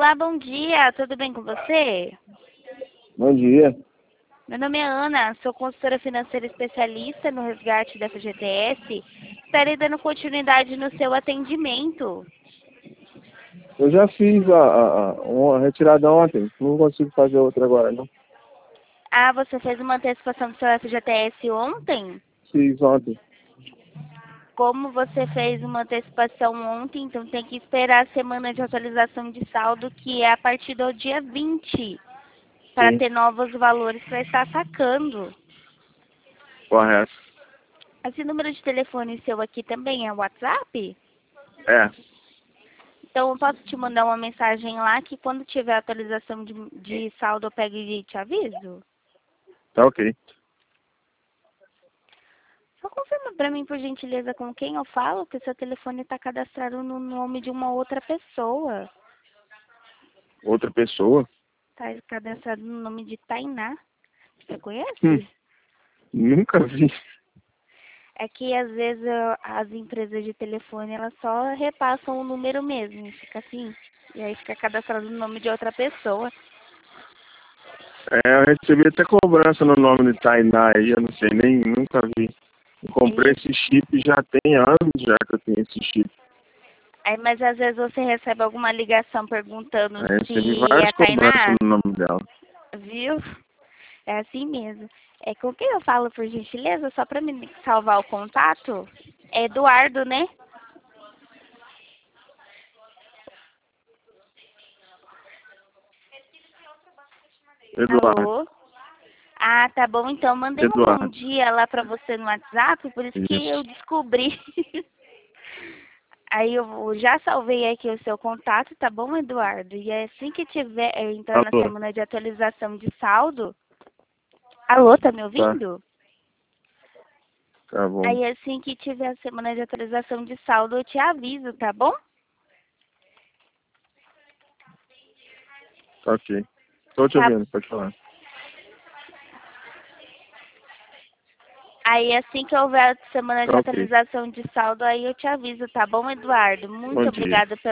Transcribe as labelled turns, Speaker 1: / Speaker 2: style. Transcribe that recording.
Speaker 1: Olá, bom dia, tudo bem com você?
Speaker 2: Bom dia.
Speaker 1: Meu nome é Ana, sou consultora financeira especialista no resgate da FGTS. Estarei dando continuidade no seu atendimento.
Speaker 2: Eu já fiz uma retirada ontem, não consigo fazer outra agora, não.
Speaker 1: Ah, você fez uma antecipação do seu FGTS ontem?
Speaker 2: Fiz ontem.
Speaker 1: Como você fez uma antecipação ontem, então tem que esperar a semana de atualização de saldo, que é a partir do dia 20, para
Speaker 2: Sim,
Speaker 1: ter novos valores para estar sacando.
Speaker 2: correto.
Speaker 1: Esse número de telefone seu aqui também é o WhatsApp?
Speaker 2: É,
Speaker 1: Então, eu posso te mandar uma mensagem lá que quando tiver atualização de saldo eu pego e te aviso?
Speaker 2: tá ok.
Speaker 1: Só confirma pra mim, por gentileza, com quem eu falo, que seu telefone está cadastrado no nome de uma outra pessoa.
Speaker 2: Outra pessoa?
Speaker 1: Está cadastrado no nome de Tainá. Você
Speaker 2: Hum,
Speaker 1: conhece?
Speaker 2: nunca vi.
Speaker 1: É que às vezes as empresas de telefone elas só repassam o número mesmo, fica assim. E aí fica cadastrado no nome de outra pessoa.
Speaker 2: Eu recebi até cobrança no nome de Tainá aí, eu não sei, nem nunca vi. Eu comprei
Speaker 1: Ele
Speaker 2: esse chip já tem anos já que eu tenho esse chip.
Speaker 1: Aí, mas às vezes você recebe alguma ligação perguntando
Speaker 2: Aí recebi
Speaker 1: se é
Speaker 2: várias cobranças
Speaker 1: Tainá,
Speaker 2: no nome dela.
Speaker 1: viu? É assim mesmo. É com quem eu falo, por gentileza, só para me salvar o contato? É Eduardo, né?
Speaker 2: Eduardo.
Speaker 1: Alô? Ah, tá bom. Então, mandei um bom
Speaker 2: Eduardo.
Speaker 1: dia lá para você no WhatsApp, por isso que eu
Speaker 2: Isso.
Speaker 1: descobri. Aí eu já salvei aqui o seu contato, tá bom, Eduardo? E assim que tiver, eu entrar na
Speaker 2: Alô.
Speaker 1: semana de atualização de saldo. Alô, tá me
Speaker 2: Tá,
Speaker 1: ouvindo?
Speaker 2: tá bom.
Speaker 1: Aí assim que tiver a semana de atualização de saldo, eu te aviso, tá bom?
Speaker 2: Tá ok. Tô te
Speaker 1: Tá.
Speaker 2: ouvindo, pode falar.
Speaker 1: Aí assim que houver a semana de
Speaker 2: Tá ok.
Speaker 1: atualização de saldo, aí eu te aviso, tá bom, Eduardo?
Speaker 2: Bom
Speaker 1: Muito
Speaker 2: dia.
Speaker 1: obrigada